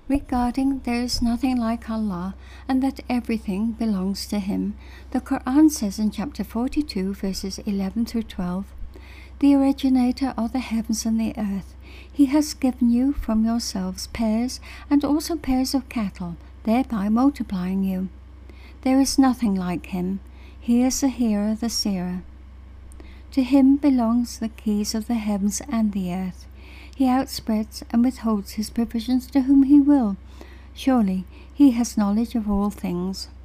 Regarding there is nothing like Allah and that everything belongs to Him, the Quran says in chapter 42, verses 11 through 12, "The originator of the heavens and the earth, He has given you from yourselves pairs and also pairs of cattle, thereby multiplying you. There is nothing like Him. He is the hearer, the seer. To Him belongs the keys of the heavens and the earth. He outspreads and withholds His provisions to whom He will. Surely He has knowledge of all things."